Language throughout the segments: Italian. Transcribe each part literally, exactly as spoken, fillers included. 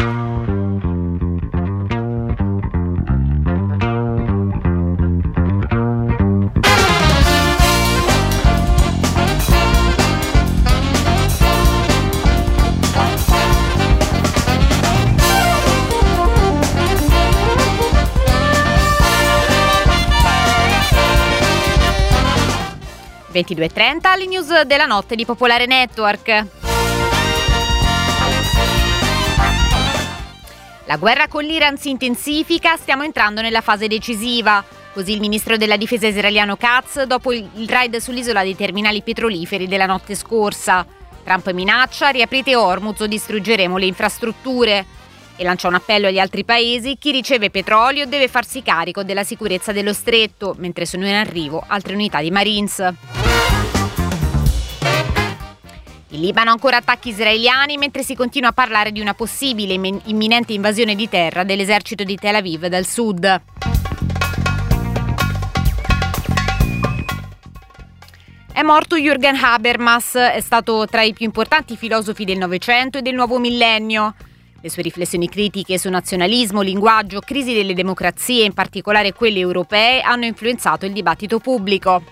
ventidue e trenta, le news della notte di Popolare Network. La guerra con l'Iran si intensifica, stiamo entrando nella fase decisiva. Così il ministro della difesa israeliano Katz dopo il raid sull'isola dei terminali petroliferi della notte scorsa. Trump minaccia, riaprite Hormuz o distruggeremo le infrastrutture. E lancia un appello agli altri paesi: chi riceve petrolio deve farsi carico della sicurezza dello stretto, mentre sono in arrivo altre unità di Marines. In Libano ancora attacchi israeliani mentre si continua a parlare di una possibile imminente invasione di terra dell'esercito di Tel Aviv dal sud. È morto Jürgen Habermas, è stato tra i più importanti filosofi del Novecento e del nuovo millennio. Le sue riflessioni critiche su nazionalismo, linguaggio, crisi delle democrazie, in particolare quelle europee, hanno influenzato il dibattito pubblico.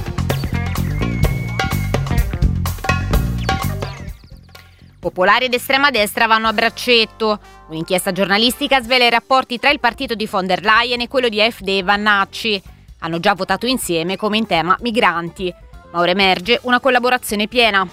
Popolari ed estrema destra vanno a braccetto. Un'inchiesta giornalistica svela i rapporti tra il partito di von der Leyen e quello di A F D e Vannacci. Hanno già votato insieme come in tema migranti, ma ora emerge una collaborazione piena.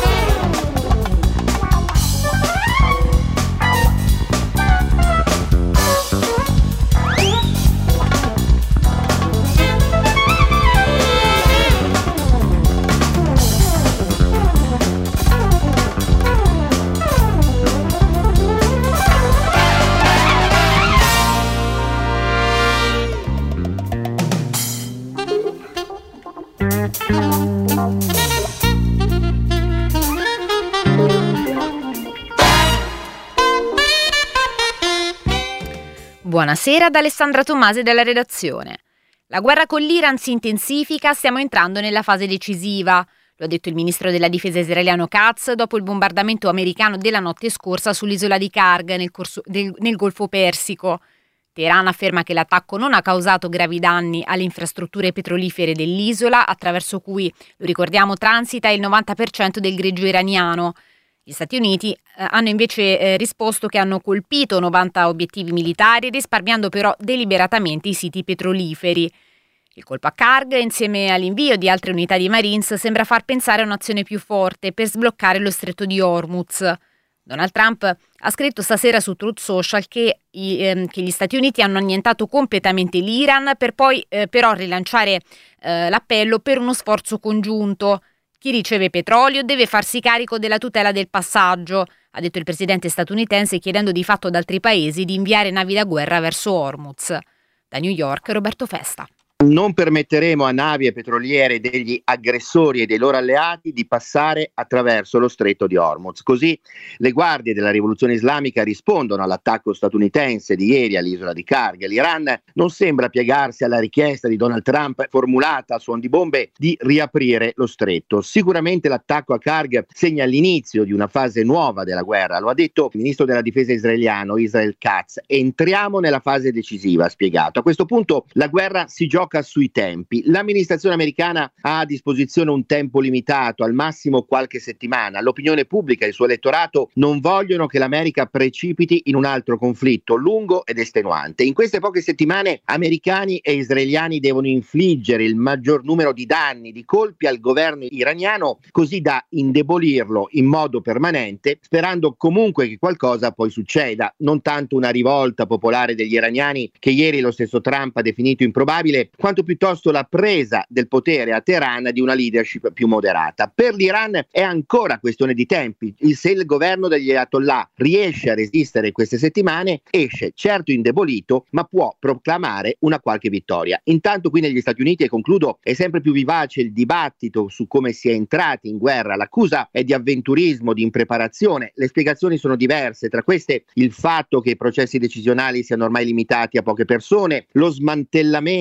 Buonasera da Alessandra Tommasi della redazione. La guerra con l'Iran si intensifica, stiamo entrando nella fase decisiva. Lo ha detto il ministro della difesa israeliano Katz dopo il bombardamento americano della notte scorsa sull'isola di Karg nel, corso, del, nel Golfo Persico. Teheran afferma che l'attacco non ha causato gravi danni alle infrastrutture petrolifere dell'isola, attraverso cui, lo ricordiamo, transita il novanta per cento del greggio iraniano. Gli Stati Uniti eh, hanno invece eh, risposto che hanno colpito novanta obiettivi militari, risparmiando però deliberatamente i siti petroliferi. Il colpo a Karg, insieme all'invio di altre unità di Marines, sembra far pensare a un'azione più forte per sbloccare lo stretto di Hormuz. Donald Trump ha scritto stasera su Truth Social che, i, ehm, che gli Stati Uniti hanno annientato completamente l'Iran per poi eh, però rilanciare eh, l'appello per uno sforzo congiunto. Chi riceve petrolio deve farsi carico della tutela del passaggio, ha detto il presidente statunitense, chiedendo di fatto ad altri paesi di inviare navi da guerra verso Hormuz. Da New York, Roberto Festa. Non permetteremo a navi e petroliere degli aggressori e dei loro alleati di passare attraverso lo stretto di Hormuz. Così le guardie della rivoluzione islamica rispondono all'attacco statunitense di ieri all'isola di Karg. L'Iran non sembra piegarsi alla richiesta di Donald Trump formulata a suon di bombe di riaprire lo stretto. Sicuramente l'attacco a Karg segna l'inizio di una fase nuova della guerra. Lo ha detto il ministro della difesa israeliano Israel Katz. Entriamo nella fase decisiva, ha spiegato. A questo punto la guerra si gioca sui tempi. L'amministrazione americana ha a disposizione un tempo limitato, al massimo qualche settimana. L'opinione pubblica e il suo elettorato non vogliono che l'America precipiti in un altro conflitto lungo ed estenuante. In queste poche settimane americani e israeliani devono infliggere il maggior numero di danni, di colpi al governo iraniano, così da indebolirlo in modo permanente, sperando comunque che qualcosa poi succeda. Non tanto una rivolta popolare degli iraniani, che ieri lo stesso Trump ha definito improbabile, quanto piuttosto la presa del potere a Teheran di una leadership più moderata. Per l'Iran è ancora questione di tempi. Se il governo degli Ayatollah riesce a resistere queste settimane, esce certo indebolito, ma può proclamare una qualche vittoria. Intanto qui negli Stati Uniti, e concludo, è sempre più vivace il dibattito su come si è entrati in guerra. L'accusa è di avventurismo, di impreparazione. Le spiegazioni sono diverse, tra queste il fatto che i processi decisionali siano ormai limitati a poche persone, lo smantellamento delle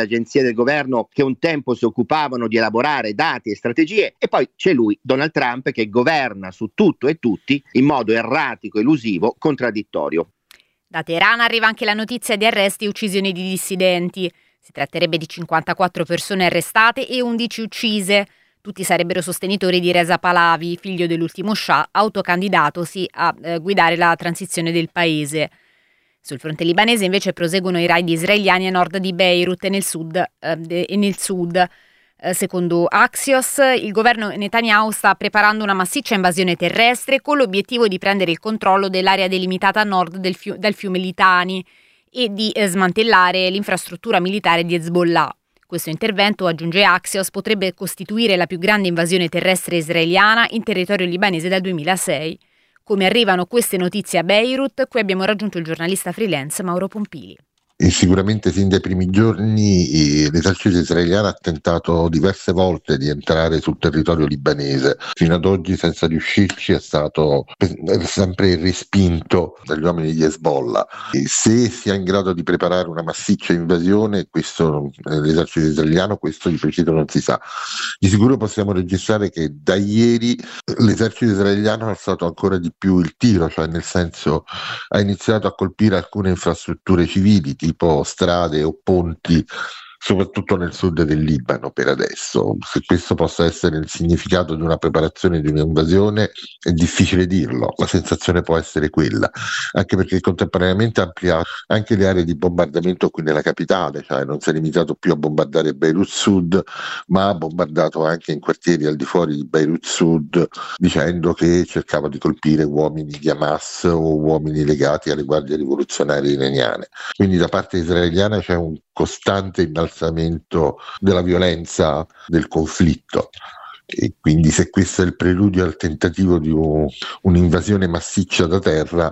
agenzie del governo che un tempo si occupavano di elaborare dati e strategie, e poi c'è lui, Donald Trump, che governa su tutto e tutti in modo erratico, elusivo, contraddittorio. Da Teheran arriva anche la notizia di arresti e uccisioni di dissidenti. Si tratterebbe di cinquantaquattro persone arrestate e undici uccise. Tutti sarebbero sostenitori di Reza Pahlavi, figlio dell'ultimo Shah, autocandidatosi a eh, guidare la transizione del paese. Sul fronte libanese invece proseguono i raid israeliani a nord di Beirut e nel sud. Eh, e nel sud. Eh, secondo Axios, il governo Netanyahu sta preparando una massiccia invasione terrestre con l'obiettivo di prendere il controllo dell'area delimitata a nord del fiu- dal fiume Litani e di eh, smantellare l'infrastruttura militare di Hezbollah. Questo intervento, aggiunge Axios, potrebbe costituire la più grande invasione terrestre israeliana in territorio libanese dal duemilasei. Come arrivano queste notizie a Beirut? Qui abbiamo raggiunto il giornalista freelance Mauro Pompili. E sicuramente sin dai primi giorni eh, l'esercito israeliano ha tentato diverse volte di entrare sul territorio libanese. Fino ad oggi, senza riuscirci, è stato è sempre respinto dagli uomini di Hezbollah. E se sia in grado di preparare una massiccia invasione, questo, eh, l'esercito israeliano, questo di preciso non si sa. Di sicuro possiamo registrare che da ieri l'esercito israeliano ha alzato ancora di più il tiro, cioè nel senso ha iniziato a colpire alcune infrastrutture civili, tipo strade o ponti, soprattutto nel sud del Libano per adesso. Se questo possa essere il significato di una preparazione di un'invasione è difficile dirlo, la sensazione può essere quella, anche perché contemporaneamente ha ampliato anche le aree di bombardamento qui nella capitale, cioè non si è limitato più a bombardare Beirut Sud, ma ha bombardato anche in quartieri al di fuori di Beirut Sud, dicendo che cercava di colpire uomini di Hamas o uomini legati alle guardie rivoluzionarie iraniane. Quindi da parte israeliana c'è un costante innalzamento della violenza del conflitto, e quindi se questo è il preludio al tentativo di un, un'invasione massiccia da terra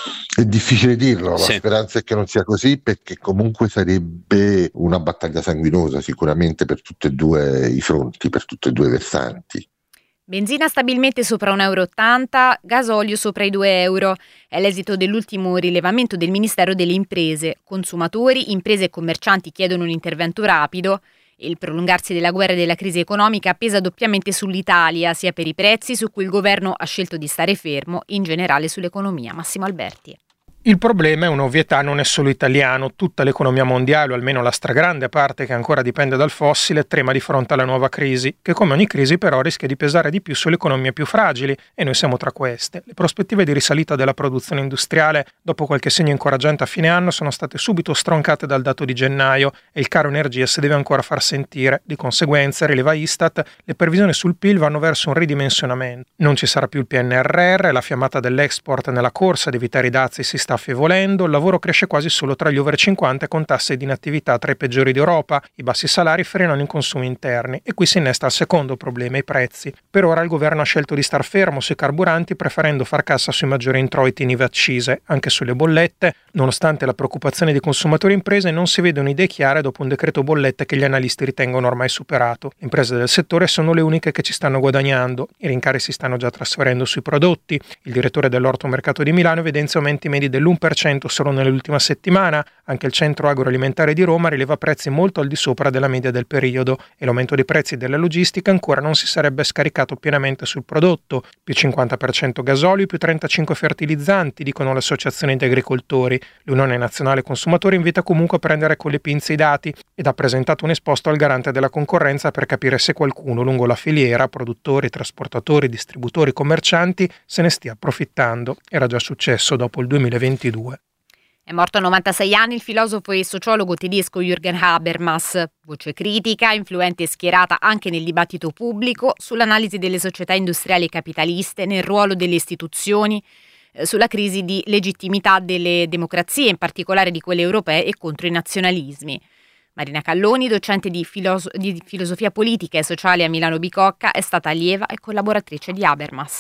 è difficile dirlo. Sì. La speranza è che non sia così, perché comunque sarebbe una battaglia sanguinosa sicuramente per tutti e due i fronti, per tutti e due i versanti. Benzina stabilmente sopra un euro e ottanta, gasolio sopra i due euro. È l'esito dell'ultimo rilevamento del Ministero delle Imprese. Consumatori, imprese e commercianti chiedono un intervento rapido. Il prolungarsi della guerra e della crisi economica pesa doppiamente sull'Italia, sia per i prezzi su cui il governo ha scelto di stare fermo, in generale sull'economia. Massimo Alberti. Il problema è un'ovvietà, non è solo italiano. Tutta l'economia mondiale, o almeno la stragrande parte che ancora dipende dal fossile, trema di fronte alla nuova crisi, che come ogni crisi però rischia di pesare di più sulle economie più fragili, e noi siamo tra queste. Le prospettive di risalita della produzione industriale, dopo qualche segno incoraggiante a fine anno, sono state subito stroncate dal dato di gennaio, e il caro energia si deve ancora far sentire. Di conseguenza, rileva Istat, le previsioni sul P I L vanno verso un ridimensionamento. Non ci sarà più il P N R R, la fiammata dell'export nella corsa ad evitare i dazi si sta affievolendo, il lavoro cresce quasi solo tra gli over cinquanta con tasse di inattività tra i peggiori d'Europa, i bassi salari frenano i consumi interni, e qui si innesta il secondo problema, i prezzi. Per ora il governo ha scelto di star fermo sui carburanti, preferendo far cassa sui maggiori introiti in I V A accise. Anche sulle bollette, nonostante la preoccupazione dei consumatori e imprese, non si vedono idee chiare dopo un decreto bollette che gli analisti ritengono ormai superato. Le imprese del settore sono le uniche che ci stanno guadagnando, i rincari si stanno già trasferendo sui prodotti. Il direttore dell'Ortomercato di Milano evidenzia aumenti medi dell'uno per cento solo nell'ultima settimana. Anche il centro agroalimentare di Roma rileva prezzi molto al di sopra della media del periodo, e l'aumento dei prezzi della logistica ancora non si sarebbe scaricato pienamente sul prodotto. Più cinquanta per cento gasolio, più trentacinque fertilizzanti, dicono le associazioni di agricoltori. L'Unione Nazionale Consumatori invita comunque a prendere con le pinze i dati, ed ha presentato un esposto al garante della concorrenza per capire se qualcuno lungo la filiera, produttori, trasportatori, distributori, commercianti, se ne stia approfittando. Era già successo dopo il duemilaventidue. È morto a novantasei anni il filosofo e sociologo tedesco Jürgen Habermas, voce critica, influente e schierata anche nel dibattito pubblico sull'analisi delle società industriali capitaliste, nel ruolo delle istituzioni, eh, sulla crisi di legittimità delle democrazie, in particolare di quelle europee, e contro i nazionalismi. Marina Calloni, docente di, filoso- di filosofia politica e sociale a Milano Bicocca, è stata allieva e collaboratrice di Habermas.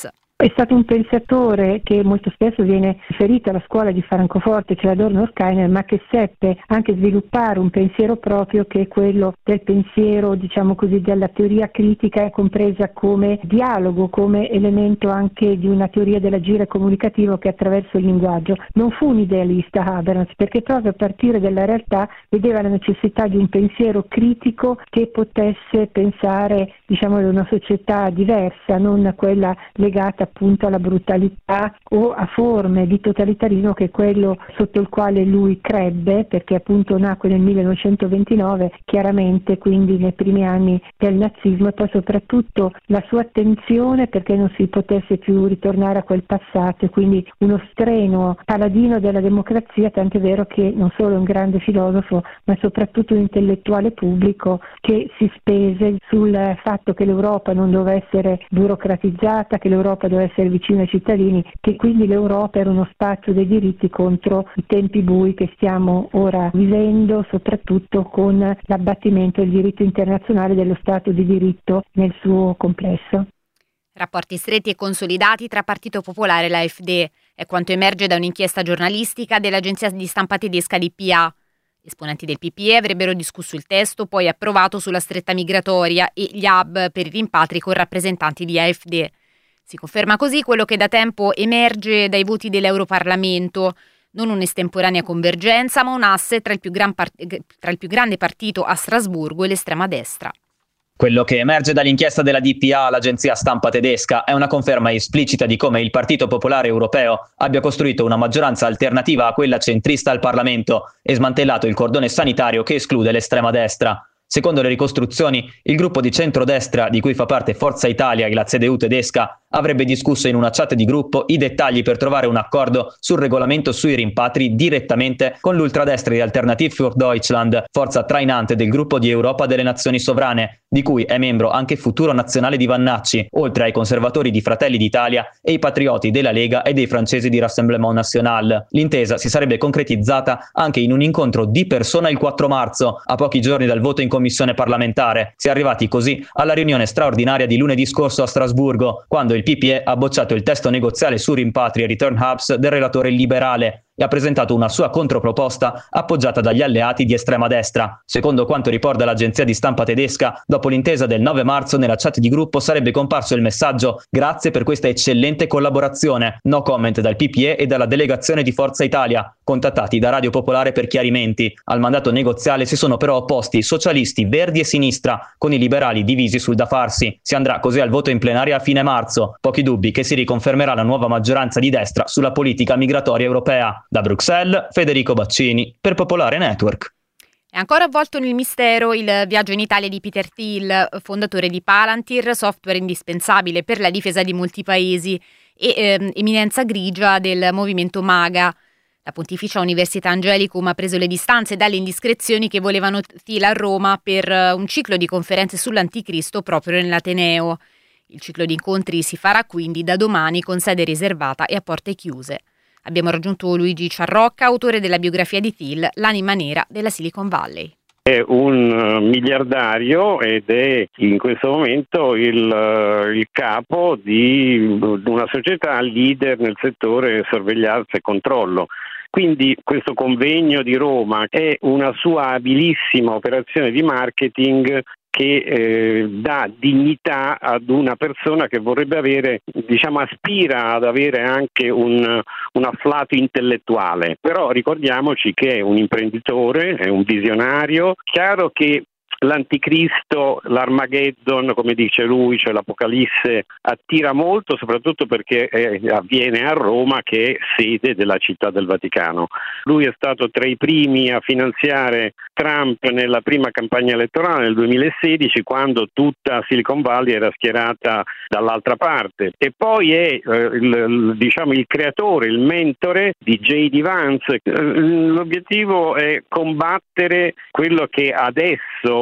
È stato un pensatore che molto spesso viene riferito alla scuola di Francoforte, cioè Adorno Horkheimer, ma che seppe anche sviluppare un pensiero proprio, che è quello del pensiero, diciamo così, della teoria critica, compresa come dialogo, come elemento anche di una teoria dell'agire comunicativo che attraverso il linguaggio. Non fu un idealista Habermas, perché proprio a partire dalla realtà vedeva la necessità di un pensiero critico che potesse pensare, diciamo, ad una società diversa, non quella legata appunto alla brutalità o a forme di totalitarismo, che è quello sotto il quale lui crebbe, perché appunto nacque nel millenovecentoventinove, chiaramente quindi nei primi anni del nazismo, e poi soprattutto la sua attenzione perché non si potesse più ritornare a quel passato, e quindi uno strenuo paladino della democrazia, tant'è vero che non solo è un grande filosofo ma soprattutto un intellettuale pubblico che si spese sul fatto che l'Europa non doveva essere burocratizzata, che l'Europa doveva essere vicina ai cittadini, che quindi l'Europa era uno spazio dei diritti contro i tempi bui che stiamo ora vivendo, soprattutto con l'abbattimento del diritto internazionale dello Stato di diritto nel suo complesso. Rapporti stretti e consolidati tra Partito Popolare e l'A F D è quanto emerge da un'inchiesta giornalistica dell'agenzia di stampa tedesca D P A. Esponenti del P P E avrebbero discusso il testo poi approvato sulla stretta migratoria e gli hub per i rimpatri con rappresentanti di A F D. Si conferma così quello che da tempo emerge dai voti dell'Europarlamento: non un'estemporanea convergenza, ma un asse tra il più, gran part- tra il più grande partito a Strasburgo e l'estrema destra. Quello che emerge dall'inchiesta della D P A, l'agenzia stampa tedesca, è una conferma esplicita di come il Partito Popolare Europeo abbia costruito una maggioranza alternativa a quella centrista al Parlamento e smantellato il cordone sanitario che esclude l'estrema destra. Secondo le ricostruzioni, il gruppo di centrodestra, di cui fa parte Forza Italia e la C D U tedesca, avrebbe discusso in una chat di gruppo i dettagli per trovare un accordo sul regolamento sui rimpatri direttamente con l'ultradestra di Alternative für Deutschland, forza trainante del gruppo di Europa delle Nazioni Sovrane, di cui è membro anche Futuro Nazionale di Vannacci, oltre ai conservatori di Fratelli d'Italia e i patrioti della Lega e dei francesi di Rassemblement National. L'intesa si sarebbe concretizzata anche in un incontro di persona il quattro marzo, a pochi giorni dal voto in commissione parlamentare. Si è arrivati così alla riunione straordinaria di lunedì scorso a Strasburgo, quando il P P E ha bocciato il testo negoziale su rimpatri e return hubs del relatore liberale e ha presentato una sua controproposta appoggiata dagli alleati di estrema destra. Secondo quanto riporta l'agenzia di stampa tedesca, dopo l'intesa del nove marzo nella chat di gruppo sarebbe comparso il messaggio: grazie per questa eccellente collaborazione, no comment dal P P E e dalla delegazione di Forza Italia, contattati da Radio Popolare per chiarimenti. Al mandato negoziale si sono però opposti socialisti, verdi e sinistra, con i liberali divisi sul da farsi. Si andrà così al voto in plenaria a fine marzo. Pochi dubbi che si riconfermerà la nuova maggioranza di destra sulla politica migratoria europea. Da Bruxelles, Federico Baccini, per Popolare Network. È ancora avvolto nel mistero il viaggio in Italia di Peter Thiel, fondatore di Palantir, software indispensabile per la difesa di molti paesi, e eh, eminenza grigia del movimento MAGA. La Pontificia Università Angelicum ha preso le distanze dalle indiscrezioni che volevano Thiel a Roma per un ciclo di conferenze sull'anticristo proprio nell'Ateneo. Il ciclo di incontri si farà quindi da domani con sede riservata e a porte chiuse. Abbiamo raggiunto Luigi Ciarrocca, autore della biografia di Thiel, l'anima nera della Silicon Valley. È un miliardario ed è in questo momento il, il capo di una società leader nel settore sorveglianza e controllo. Quindi questo convegno di Roma è una sua abilissima operazione di marketing che eh, dà dignità ad una persona che vorrebbe avere, diciamo, aspira ad avere anche un, un afflato intellettuale. Però ricordiamoci che è un imprenditore, è un visionario. Chiaro che l'anticristo, l'Armageddon, come dice lui, cioè l'Apocalisse, attira molto, soprattutto perché eh, avviene a Roma, che è sede della Città del Vaticano. Lui è stato tra i primi a finanziare Trump nella prima campagna elettorale nel duemilasedici, quando tutta Silicon Valley era schierata dall'altra parte. E poi è eh, il, diciamo, il creatore, il mentore di J D Vance. L'obiettivo è combattere quello che adesso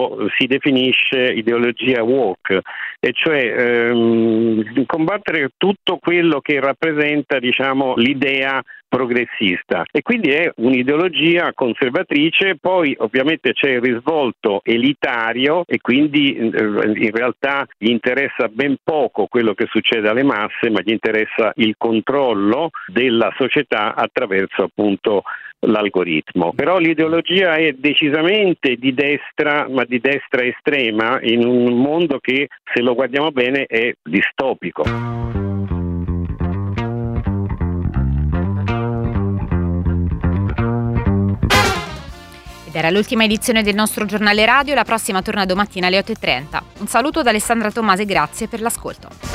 appunto si definisce ideologia woke, e cioè ehm, combattere tutto quello che rappresenta, diciamo, l'idea progressista, e quindi è un'ideologia conservatrice. Poi ovviamente c'è il risvolto elitario e quindi eh, in realtà gli interessa ben poco quello che succede alle masse, ma gli interessa il controllo della società attraverso appunto l'algoritmo. Però l'ideologia è decisamente di destra, ma di destra estrema, in un mondo che, se lo guardiamo bene, è distopico. Ed era l'ultima edizione del nostro giornale radio, la prossima torna domattina alle otto e trenta. Un saluto da Alessandra Tomasi e grazie per l'ascolto.